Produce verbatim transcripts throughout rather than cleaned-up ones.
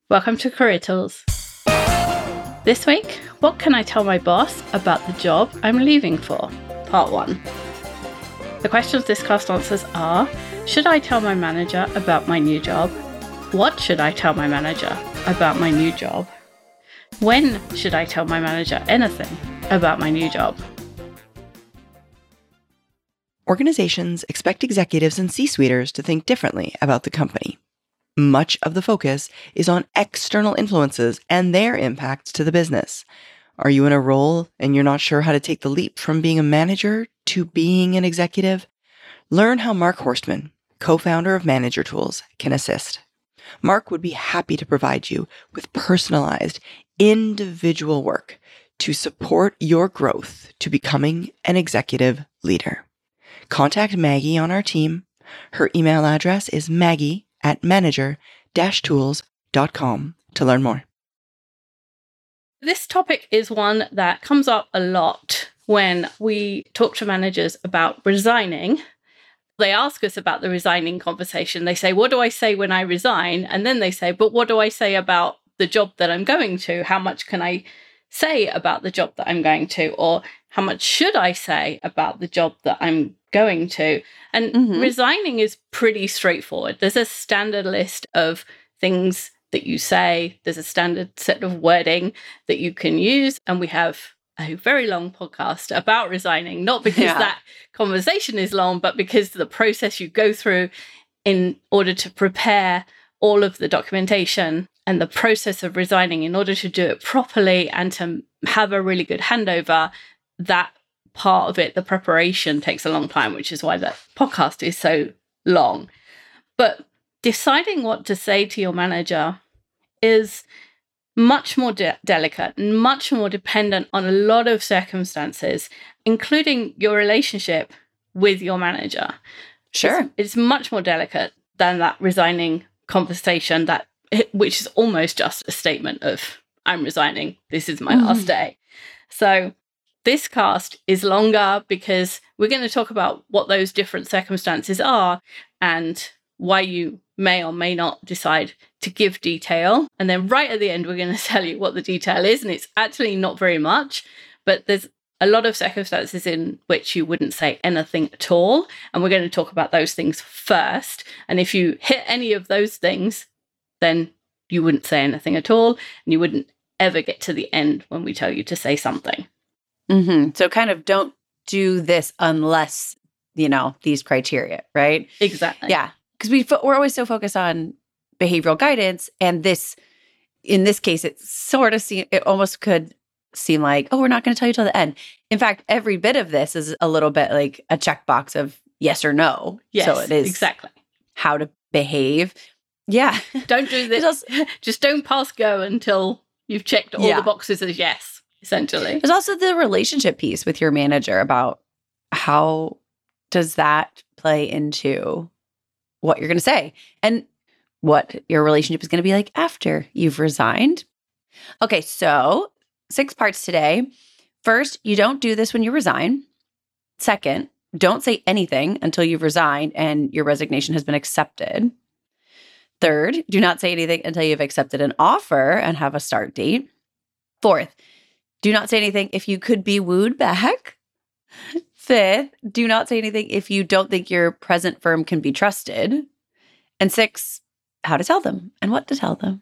Welcome to Career Tools. This week, what can I tell my boss about the job I'm leaving for? Part one. The questions this cast answers are, should I tell my manager about my new job? What should I tell my manager about my new job? When should I tell my manager anything about my new job? Organizations expect executives and C-suiters to think differently about the company. Much of the focus is on external influences and their impacts to the business. Are you in a role and you're not sure how to take the leap from being a manager to being an executive? Learn how Mark Horstman, co-founder of Manager Tools, can assist. Mark would be happy to provide you with personalized, individual work to support your growth to becoming an executive leader. Contact Maggie on our team. Her email address is maggie at manager dash tools dot com to learn more. This topic is one that comes up a lot when we talk to managers about resigning. They ask us about the resigning conversation. They say, what do I say when I resign? And then they say, but what do I say about the job that I'm going to? How much can I say about the job that I'm going to? Or how much should I say about the job that I'm going to? And mm-hmm. resigning is pretty straightforward. There's a standard list of things that you say. There's a standard set of wording that you can use. And we have a very long podcast about resigning, not because yeah. that conversation is long, but because the process you go through in order to prepare all of the documentation and the process of resigning in order to do it properly and to have a really good handover, that part of it, the preparation, takes a long time, which is why that podcast is so long. But deciding what to say to your manager is much more de- delicate and much more dependent on a lot of circumstances, including your relationship with your manager. Sure. It's, it's much more delicate than that resigning conversation, that which is almost just a statement of, I'm resigning, this is my mm. last day. So this cast is longer because we're going to talk about what those different circumstances are and why you may or may not decide to give detail. And then right at the end, we're going to tell you what the detail is. And it's actually not very much, but there's a lot of circumstances in which you wouldn't say anything at all. And we're going to talk about those things first. And if you hit any of those things, then you wouldn't say anything at all. And you wouldn't ever get to the end when we tell you to say something. Mm-hmm. So kind of don't do this unless, you know, these criteria, right? Exactly. Yeah. Because we fo- we're always so focused on behavioral guidance. And this, in this case, it sort of seems, it almost could seem like, oh, we're not going to tell you till the end. In fact, every bit of this is a little bit like a checkbox of yes or no. Yes, so it is exactly how to behave. Yeah. Don't do this. also, Just don't pass go until you've checked all yeah. the boxes as yes. Essentially. There's also the relationship piece with your manager about how does that play into what you're going to say and what your relationship is going to be like after you've resigned. Okay, so six parts today. First, you don't do this when you resign. Second, don't say anything until you've resigned and your resignation has been accepted. Third, do not say anything until you've accepted an offer and have a start date. Fourth, do not say anything if you could be wooed back. Fifth, do not say anything if you don't think your present firm can be trusted. And six, how to tell them and what to tell them.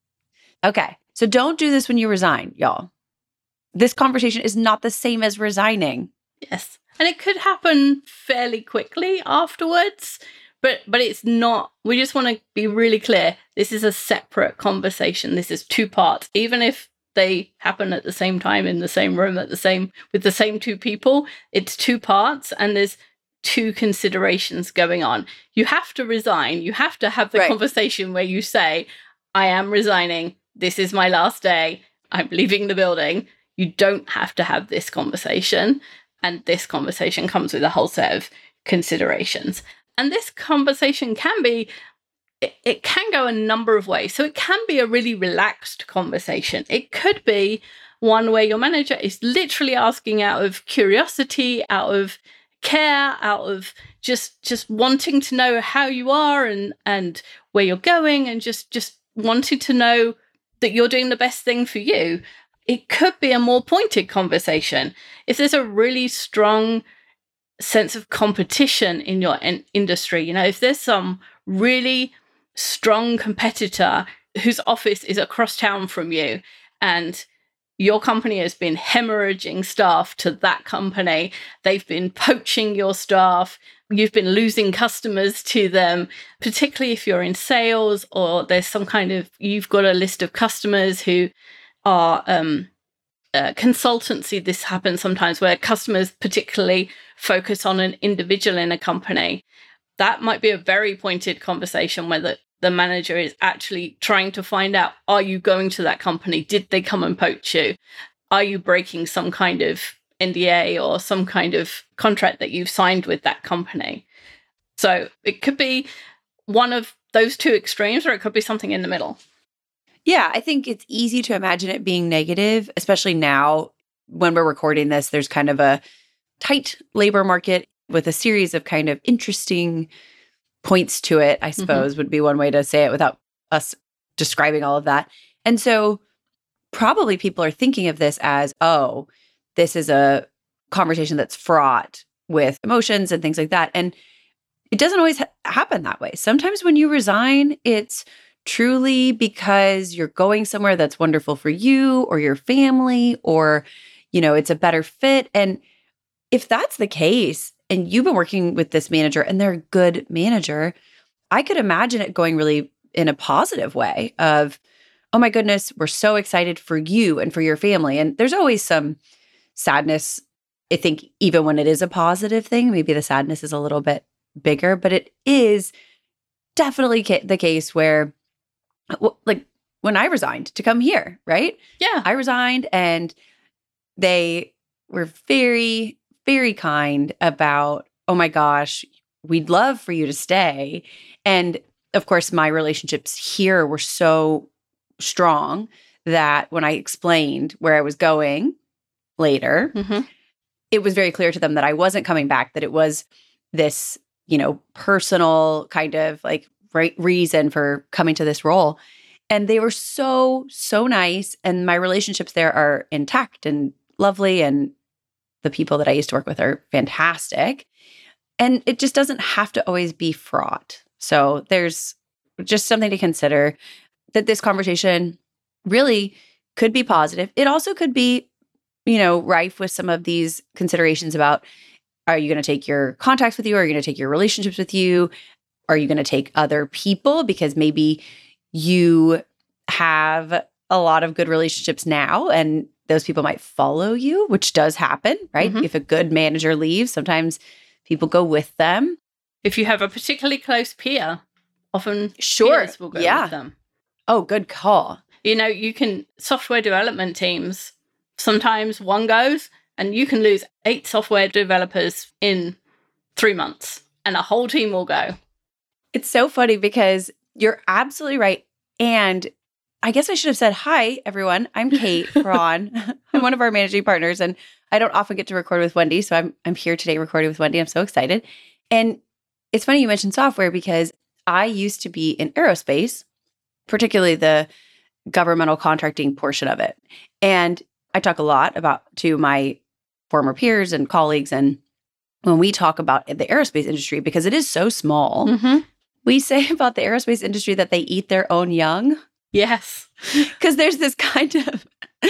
Okay, so don't do this when you resign, y'all. This conversation is not the same as resigning. Yes, and it could happen fairly quickly afterwards, but but it's not. We just want to be really clear. This is a separate conversation. This is two parts. Even if they happen at the same time in the same room at the same with the same two people, it's two parts and there's two considerations going on. You have to resign. You have to have the right. conversation where you say, I am resigning. This is my last day. I'm leaving the building. You don't have to have this conversation. And this conversation comes with a whole set of considerations. And this conversation can be It, it can go a number of ways. So it can be a really relaxed conversation. It could be one where your manager is literally asking out of curiosity, out of care, out of just just wanting to know how you are and and where you're going, and just just wanting to know that you're doing the best thing for you. It could be a more pointed conversation. If there's a really strong sense of competition in your in- industry, you know, if there's some really strong competitor whose office is across town from you and your company has been hemorrhaging staff to that company, they've been poaching your staff, you've been losing customers to them, particularly if you're in sales or there's some kind of, you've got a list of customers who are um, uh, consultancy. This happens sometimes where customers particularly focus on an individual in a company. That might be a very pointed conversation where the, the manager is actually trying to find out, are you going to that company? Did they come and poach you? Are you breaking some kind of N D A or some kind of contract that you've signed with that company? So it could be one of those two extremes, or it could be something in the middle. Yeah, I think it's easy to imagine it being negative, especially now when we're recording this. There's kind of a tight labor market with a series of kind of interesting points to it, I suppose, mm-hmm. would be one way to say it without us describing all of that. And so probably people are thinking of this as, oh, this is a conversation that's fraught with emotions and things like that. And it doesn't always ha- happen that way. Sometimes when you resign, it's truly because you're going somewhere that's wonderful for you or your family, or, you know, it's a better fit. And if that's the case, and you've been working with this manager and they're a good manager, I could imagine it going really in a positive way of, oh my goodness, we're so excited for you and for your family. And there's always some sadness. I think even when it is a positive thing, maybe the sadness is a little bit bigger, but it is definitely ca- the case where, like when I resigned to come here, right? Yeah. I resigned and they were very, very kind about, oh my gosh, we'd love for you to stay. And of course, my relationships here were so strong that when I explained where I was going later, mm-hmm. it was very clear to them that I wasn't coming back, that it was this, you know, personal kind of like right reason for coming to this role. And they were so, so nice. And my relationships there are intact and lovely. And the people that I used to work with are fantastic. And it just doesn't have to always be fraught. So there's just something to consider, that this conversation really could be positive. It also could be, you know, rife with some of these considerations about, are you going to take your contacts with you? Are you going to take your relationships with you? Are you going to take other people? Because maybe you have a lot of good relationships now and those people might follow you, which does happen, right? Mm-hmm. If a good manager leaves, sometimes people go with them. If you have a particularly close peer, often sure. peers will go yeah. with them. Oh, good call. You know, you can, software development teams, sometimes one goes and you can lose eight software developers in three months and a whole team will go. It's so funny because you're absolutely right. And I guess I should have said, hi, everyone. I'm Kate Braun. I'm one of our managing partners, and I don't often get to record with Wendy. So I'm I'm here today recording with Wendy. I'm so excited. And it's funny you mentioned software because I used to be in aerospace, particularly the governmental contracting portion of it. And I talk a lot about to my former peers and colleagues. And when we talk about the aerospace industry, because it is so small, mm-hmm. we say about the aerospace industry that they eat their own young. Yes. Because there's this kind of,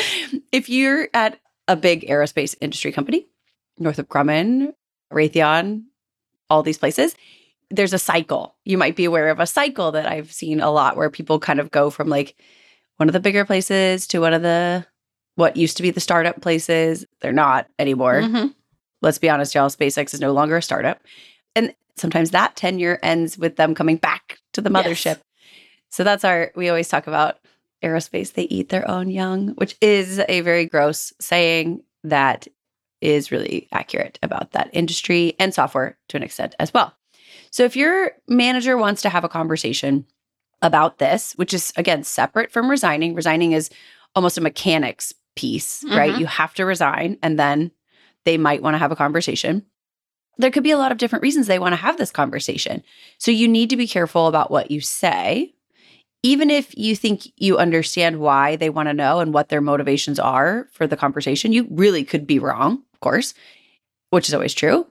if you're at a big aerospace industry company, Northrop Grumman, Raytheon, all these places, there's a cycle. You might be aware of a cycle that I've seen a lot where people kind of go from like one of the bigger places to one of the, what used to be the startup places. They're not anymore. Mm-hmm. Let's be honest, y'all, SpaceX is no longer a startup. And sometimes that tenure ends with them coming back to the mothership. Yes. So that's our, we always talk about aerospace, they eat their own young, which is a very gross saying that is really accurate about that industry and software to an extent as well. So if your manager wants to have a conversation about this, which is, again, separate from resigning, resigning is almost a mechanics piece, mm-hmm. right? You have to resign and then they might want to have a conversation. There could be a lot of different reasons they want to have this conversation. So you need to be careful about what you say. even if you think you understand why they want to know and what their motivations are for the conversation, you really could be wrong, of course, which is always true.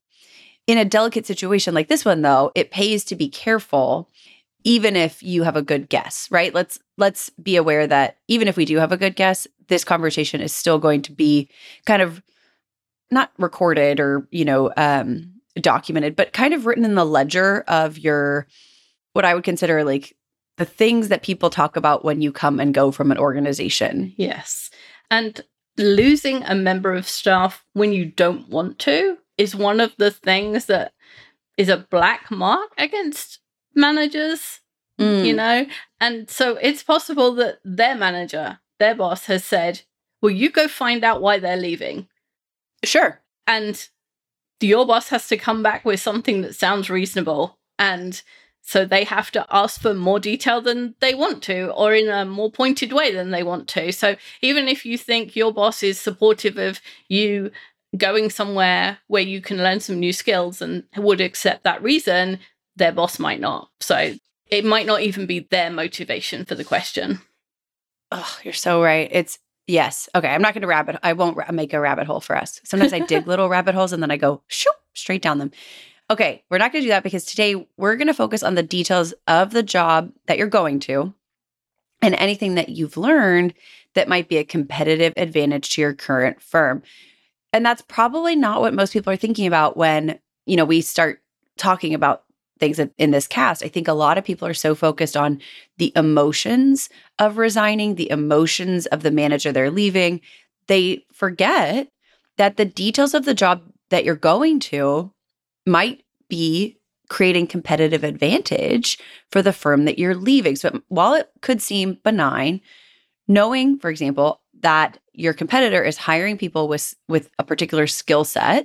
In a delicate situation like this one, though, it pays to be careful, even if you have a good guess, right? Let's let's be aware that even if we do have a good guess, this conversation is still going to be kind of not recorded or, you know, um, documented, but kind of written in the ledger of your, what I would consider like the things that people talk about when you come and go from an organization. Yes. And losing a member of staff when you don't want to is one of the things that is a black mark against managers, mm. you know? And so it's possible that their manager, their boss has said, well, you go find out why they're leaving. Sure. And your boss has to come back with something that sounds reasonable. And so they have to ask for more detail than they want to, or in a more pointed way than they want to. So even if you think your boss is supportive of you going somewhere where you can learn some new skills and would accept that reason, their boss might not. So it might not even be their motivation for the question. Oh, you're so right. It's yes. Okay. I'm not going to rabbit. I won't ra- make a rabbit hole for us. Sometimes I dig little rabbit holes and then I go shoo, straight down them. Okay. We're not going to do that because today we're going to focus on the details of the job that you're going to and anything that you've learned that might be a competitive advantage to your current firm. And that's probably not what most people are thinking about when, you know, we start talking about things in this cast. I think a lot of people are so focused on the emotions of resigning, the emotions of the manager they're leaving. They forget that the details of the job that you're going to might be creating competitive advantage for the firm that you're leaving. So while it could seem benign, knowing, for example, that your competitor is hiring people with, with a particular skill set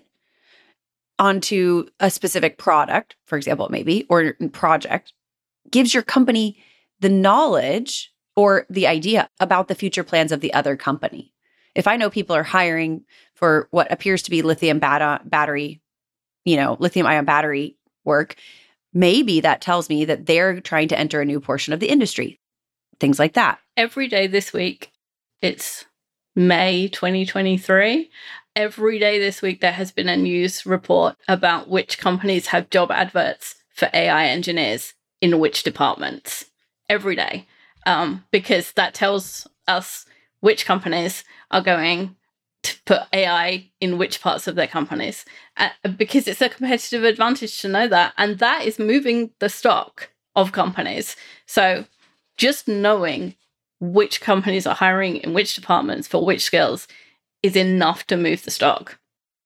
onto a specific product, for example, maybe, or project, gives your company the knowledge or the idea about the future plans of the other company. If I know people are hiring for what appears to be lithium bat- battery, you know, lithium ion battery work, maybe that tells me that they're trying to enter a new portion of the industry, things like that. Every day this week, it's May twenty twenty-three. Every day this week, there has been a news report about which companies have job adverts for A I engineers in which departments. Every day. Um, because that tells us which companies are going to put A I in which parts of their companies. Uh, because it's a competitive advantage to know that. And that is moving the stock of companies. So just knowing which companies are hiring in which departments for which skills is enough to move the stock.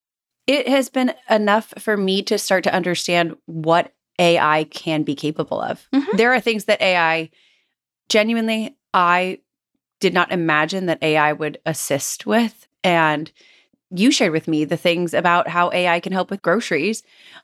It has been enough for me to start to understand what A I can be capable of. Mm-hmm. There are things that A I, genuinely, I did not imagine that A I would assist with. And you shared with me the things about how A I can help with groceries.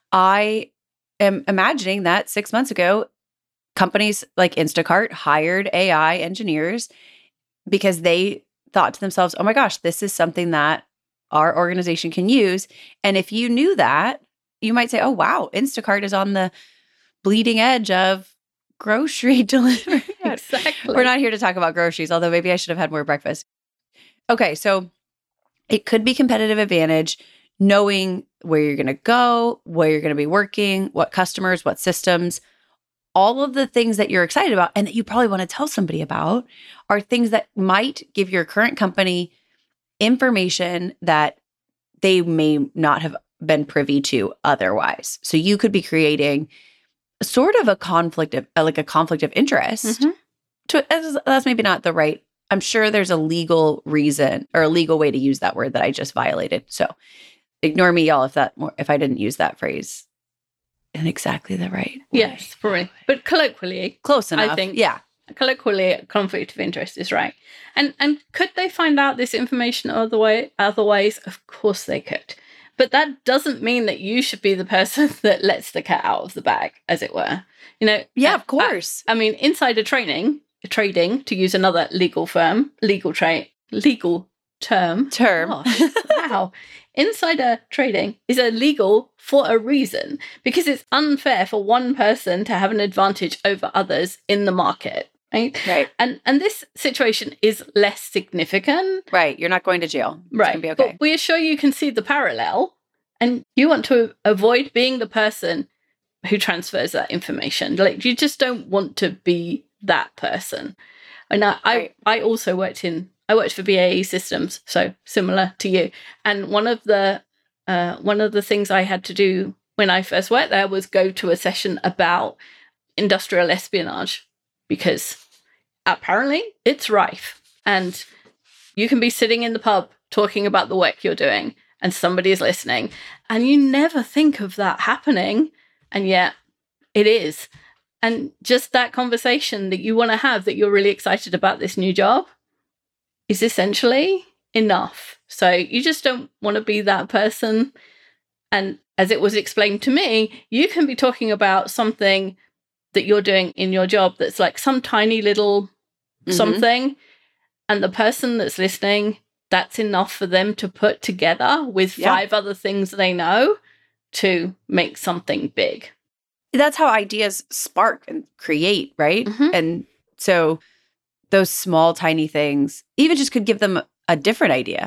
I am imagining that six months ago, companies like Instacart hired A I engineers because they thought to themselves, oh my gosh, this is something that our organization can use. And if you knew that, you might say, oh, wow, Instacart is on the bleeding edge of grocery delivery. Exactly. We're not here to talk about groceries, although maybe I should have had more breakfast. Okay, so it could be competitive advantage knowing where you're going to go, where you're going to be working, what customers, what systems. All of the things that you're excited about and that you probably want to tell somebody about are things that might give your current company information that they may not have been privy to otherwise. So you could be creating sort of a conflict of like a conflict of interest. Mm-hmm. To, that's maybe not the right. I'm sure there's a legal reason or a legal way to use that word that I just violated. So ignore me, y'all, if that if I didn't use that phrase in exactly the right way. Yes, probably. But colloquially, close enough. I think, yeah. Colloquially, conflict of interest is right. And and could they find out this information other way, other ways? Of course they could. But that doesn't mean that you should be the person that lets the cat out of the bag, as it were. You know. Yeah, of course. I, I mean, insider trading, trading, to use another legal firm, legal trade, legal term. Term. Oh, wow. Insider trading is illegal for a reason, because it's unfair for one person to have an advantage over others in the market. Right. Right. And and this situation is less significant. Right. You're not going to jail. It's Right. gonna be okay. But we assure you can see the parallel, and you want to avoid being the person who transfers that information. Like, you just don't want to be that person. And I, right. I, I also worked in, I worked for B A E Systems, so similar to you. And one of the, uh, one of the things I had to do when I first worked there was go to a session about industrial espionage, because apparently it's rife. And you can be sitting in the pub talking about the work you're doing, and somebody is listening, and you never think of that happening. And yet it is. And just that conversation that you want to have, that you're really excited about this new job, is essentially enough. So you just don't want to be that person. And as it was explained to me, you can be talking about something that you're doing in your job that's like some tiny little mm-hmm. something. And the person that's listening, that's enough for them to put together with yeah. five other things they know to make something big. That's how ideas spark and create, right? Mm-hmm. And so those small, tiny things even just could give them a different idea.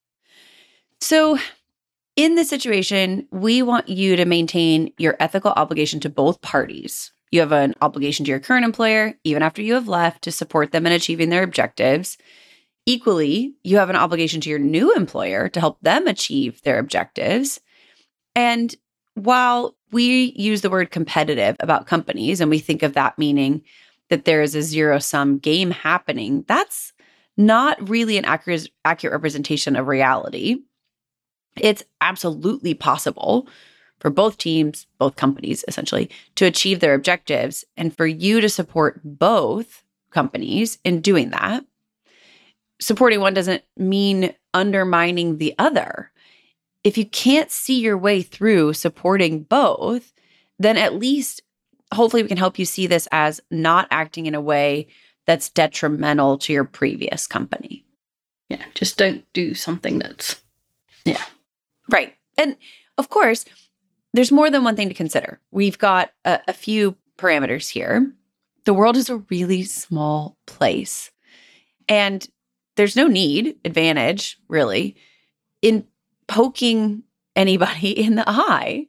So in this situation, we want you to maintain your ethical obligation to both parties. You have an obligation to your current employer, even after you have left, to support them in achieving their objectives. Equally, you have an obligation to your new employer to help them achieve their objectives. And while we use the word competitive about companies, and we think of that meaning that there is a zero-sum game happening, that's not really an accurate, accurate representation of reality. It's absolutely possible for both teams, both companies essentially, to achieve their objectives, and for you to support both companies in doing that. Supporting one doesn't mean undermining the other. If you can't see your way through supporting both, then at least hopefully we can help you see this as not acting in a way that's detrimental to your previous company. Yeah, just don't do something that's, yeah. Right. And of course, there's more than one thing to consider. We've got a, a few parameters here. The world is a really small place, and there's no need, advantage, really, in poking anybody in the eye.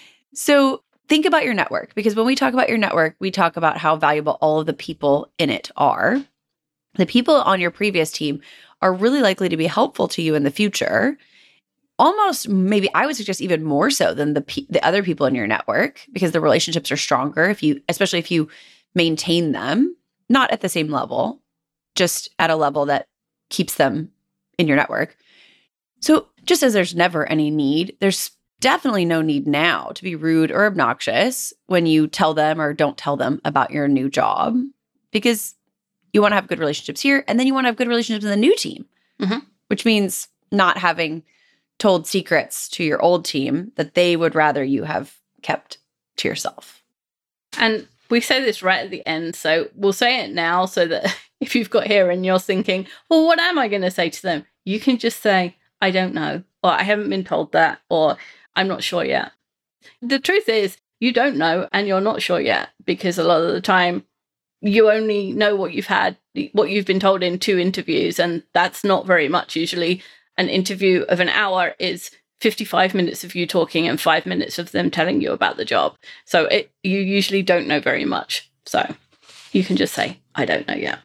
So think about your network, because when we talk about your network, we talk about how valuable all of the people in it are. The people on your previous team are really likely to be helpful to you in the future. Almost, maybe I would suggest even more so than the pe- the other people in your network, because the relationships are stronger if you, especially if you maintain them, not at the same level, just at a level that keeps them in your network. So just as there's never any need, there's definitely no need now to be rude or obnoxious when you tell them or don't tell them about your new job, because you want to have good relationships here, and then you want to have good relationships in the new team, mm-hmm. which means not having told secrets to your old team that they would rather you have kept to yourself. And we say this right at the end, so we'll say it now so that if you've got here and you're thinking, well, what am I going to say to them? You can just say, I don't know, or I haven't been told that, or I'm not sure yet. The truth is, you don't know and you're not sure yet, because a lot of the time you only know what you've had, what you've been told in two interviews, and that's not very much. Usually an interview of an hour is fifty-five minutes of you talking and five minutes of them telling you about the job. So it, you usually don't know very much. So you can just say, I don't know yet.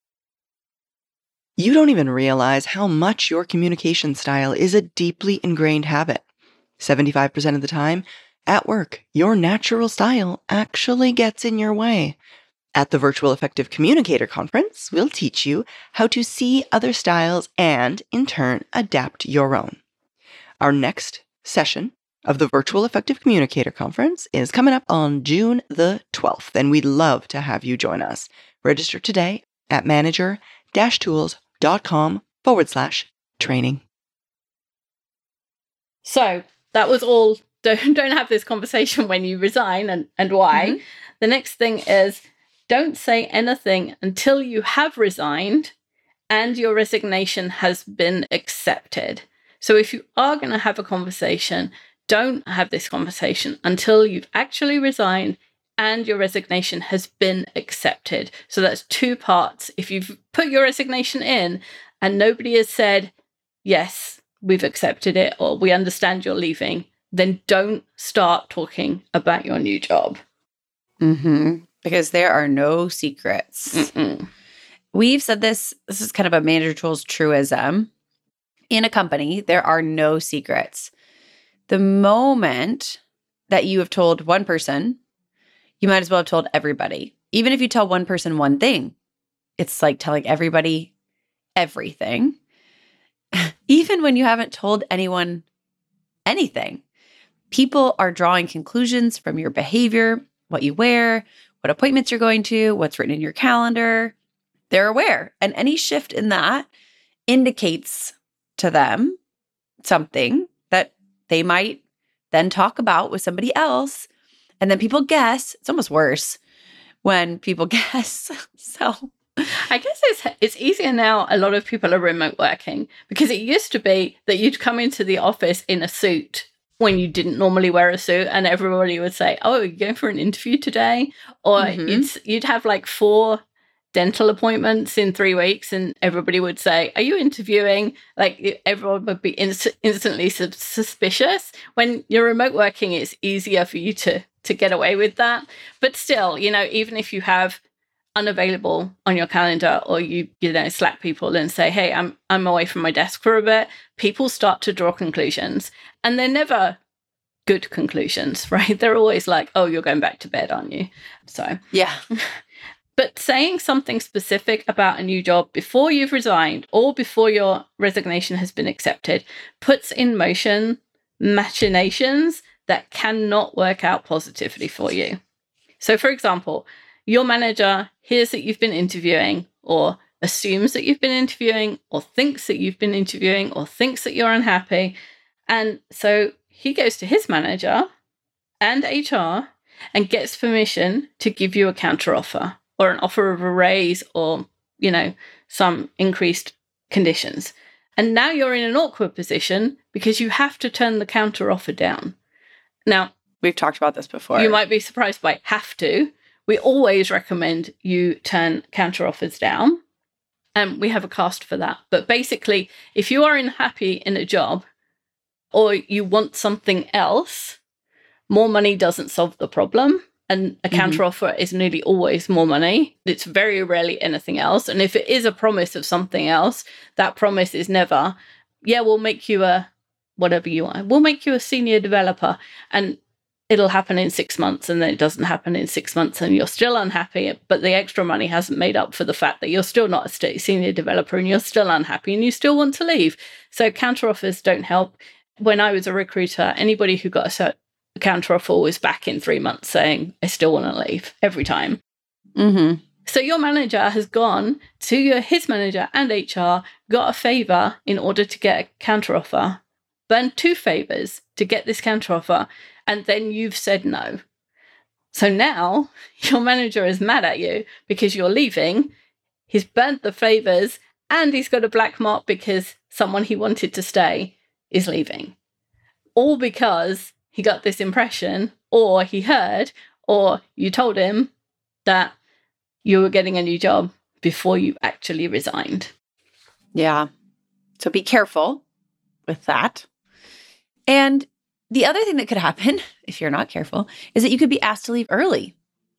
You don't even realize how much your communication style is a deeply ingrained habit. seventy-five percent of the time, at work, your natural style actually gets in your way. At the Virtual Effective Communicator Conference, we'll teach you how to see other styles and, in turn, adapt your own. Our next session of the Virtual Effective Communicator Conference is coming up on June the twelfth, and we'd love to have you join us. Register today at manager-tools.com forward slash training. So that was all. Don't, don't have this conversation when you resign, and, and why. Mm-hmm. The next thing is, don't say anything until you have resigned and your resignation has been accepted. So if you are going to have a conversation, don't have this conversation until you've actually resigned and your resignation has been accepted. So that's two parts. If you've put your resignation in and nobody has said, yes, we've accepted it, or we understand you're leaving, then don't start talking about your new job. Mm-hmm. Because there are no secrets. Mm-mm. We've said this, this is kind of a manager tools truism. In a company, there are no secrets. The moment that you have told one person, you might as well have told everybody. Even if you tell one person one thing, it's like telling everybody everything. Even when you haven't told anyone anything. People are drawing conclusions from your behavior, what you wear, what appointments you're going to, what's written in your calendar. They're aware. And any shift in that indicates to them something that they might then talk about with somebody else. And then people guess. It's almost worse when people guess. So I guess it's it's easier now. A lot of people are remote working, because it used to be that you'd come into the office in a suit when you didn't normally wear a suit, and everybody would say, oh, you're going for an interview today? Or mm-hmm. you'd, you'd have like four dental appointments in three weeks and everybody would say, are you interviewing? Like everyone would be inst- instantly sub- suspicious. When you're remote working, it's easier for you to to get away with that. But still, you know, even if you have unavailable on your calendar, or you you know Slack people and say, hey, I'm I'm away from my desk for a bit, people start to draw conclusions, and they're never good conclusions, right? They're always like, oh, you're going back to bed, aren't you? So yeah. But saying something specific about a new job before you've resigned or before your resignation has been accepted puts in motion machinations that cannot work out positively for you. So, for example, your manager hears that you've been interviewing, or assumes that you've been interviewing, or thinks that you've been interviewing, or thinks that you're unhappy. And so he goes to his manager and H R and gets permission to give you a counteroffer, or an offer of a raise, or, you know, some increased conditions. And now you're in an awkward position because you have to turn the counteroffer down. Now, we've talked about this before. You might be surprised by have to. We always recommend you turn counteroffers down. And we have a cost for that. But basically, if you are unhappy in a job, or you want something else, more money doesn't solve the problem. And a counteroffer mm-hmm. is nearly always more money. It's very rarely anything else. And if it is a promise of something else, that promise is never, yeah, we'll make you a, whatever you want. We'll make you a senior developer, and it'll happen in six months. And then it doesn't happen in six months and you're still unhappy. But the extra money hasn't made up for the fact that you're still not a senior developer and you're still unhappy and you still want to leave. So counteroffers don't help. When I was a recruiter, anybody who got a certain counteroffer was back in three months saying, I still want to leave every time. Mm-hmm. So your manager has gone to your, his manager and H R, got a favor in order to get a counteroffer, burned two favors to get this counteroffer, and then you've said no. So now your manager is mad at you because you're leaving. He's burnt the favors and he's got a black mark because someone he wanted to stay is leaving. All because he got this impression, or he heard, or you told him that you were getting a new job before you actually resigned. Yeah. So be careful with that. And the other thing that could happen, if you're not careful, is that you could be asked to leave early.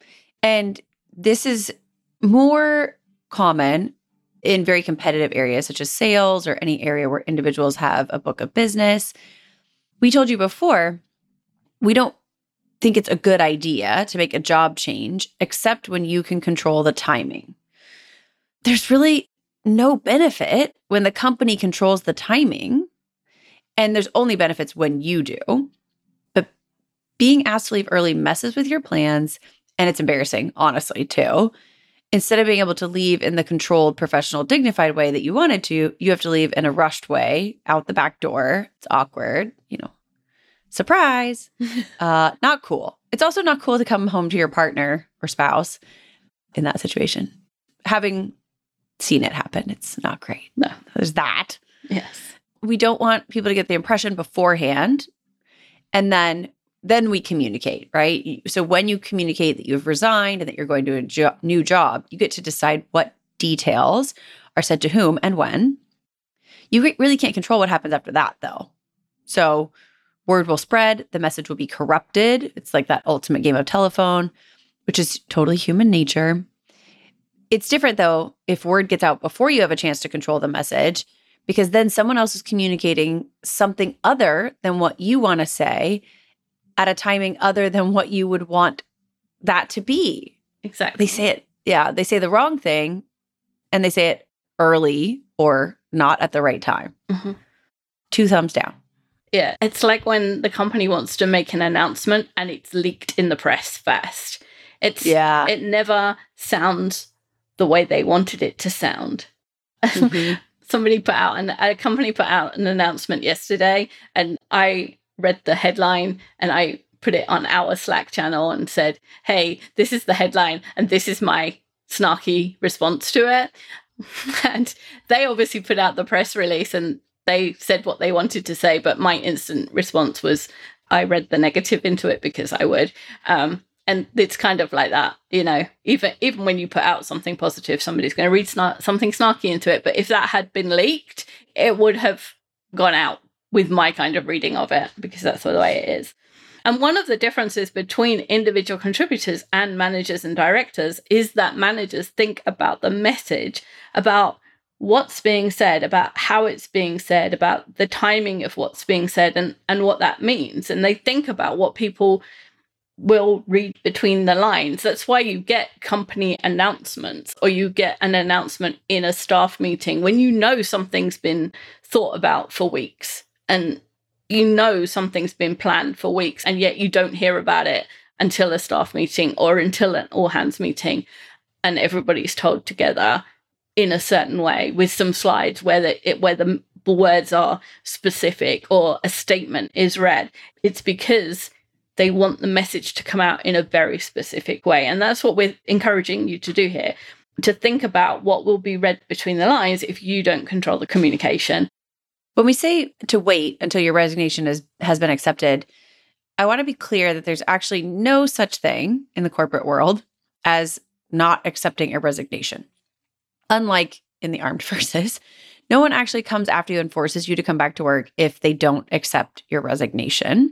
And this is more common in very competitive areas, such as sales or any area where individuals have a book of business. We told you before, we don't think it's a good idea to make a job change, except when you can control the timing. There's really no benefit when the company controls the timing, and there's only benefits when you do. But being asked to leave early messes with your plans, and it's embarrassing, honestly, too. Instead of being able to leave in the controlled, professional, dignified way that you wanted to, you have to leave in a rushed way out the back door. It's awkward, you know. Surprise. uh, not cool. It's also not cool to come home to your partner or spouse in that situation. Having seen it happen, it's not great. No. There's that. Yes. We don't want people to get the impression beforehand and then then we communicate, right? So when you communicate that you've resigned and that you're going to a jo- new job, you get to decide what details are said to whom and when. You re- really can't control what happens after that, though. So word will spread, the message will be corrupted. It's like that ultimate game of telephone, which is totally human nature. It's different, though, if word gets out before you have a chance to control the message, because then someone else is communicating something other than what you want to say at a timing other than what you would want that to be. Exactly. They say it, yeah, they say the wrong thing and they say it early or not at the right time. Mm-hmm. Two thumbs down. Yeah, it's like when the company wants to make an announcement and it's leaked in the press first. It's yeah. It never sounds the way they wanted it to sound. Mm-hmm. Somebody put out, an, a company put out an announcement yesterday, and I read the headline and I put it on our Slack channel and said, hey, this is the headline and this is my snarky response to it. And they obviously put out the press release and they said what they wanted to say, but my instant response was I read the negative into it because I would. Um, and it's kind of like that, you know, even even when you put out something positive, somebody's going to read snar- something snarky into it. But if that had been leaked, it would have gone out with my kind of reading of it because that's the way it is. And one of the differences between individual contributors and managers and directors is that managers think about the message, about what's being said, about how it's being said, about the timing of what's being said and, and what that means. And they think about what people will read between the lines. That's why you get company announcements or you get an announcement in a staff meeting when you know something's been thought about for weeks and you know something's been planned for weeks and yet you don't hear about it until a staff meeting or until an all-hands meeting and everybody's told together in a certain way with some slides where the, it, where the words are specific or a statement is read. It's because they want the message to come out in a very specific way. And that's what we're encouraging you to do here, to think about what will be read between the lines if you don't control the communication. When we say to wait until your resignation is, has been accepted, I want to be clear that there's actually no such thing in the corporate world as not accepting a resignation. Unlike in the armed forces, no one actually comes after you and forces you to come back to work if they don't accept your resignation.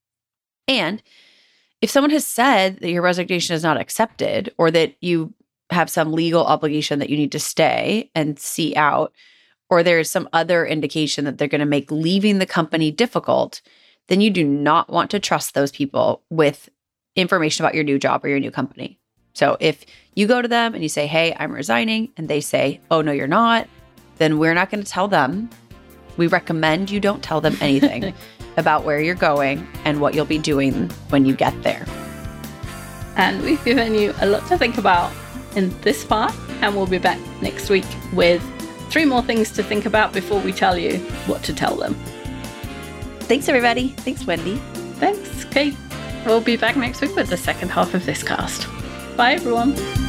And if someone has said that your resignation is not accepted or that you have some legal obligation that you need to stay and see out, or there is some other indication that they're going to make leaving the company difficult, then you do not want to trust those people with information about your new job or your new company. So if you go to them and you say, hey, I'm resigning, and they say, oh, no, you're not, then we're not going to tell them. We recommend you don't tell them anything about where you're going and what you'll be doing when you get there. And we've given you a lot to think about in this part, and we'll be back next week with three more things to think about before we tell you what to tell them. Thanks, everybody. Thanks, Wendy. Thanks, Kate. We'll be back next week with the second half of this cast. Bye, everyone.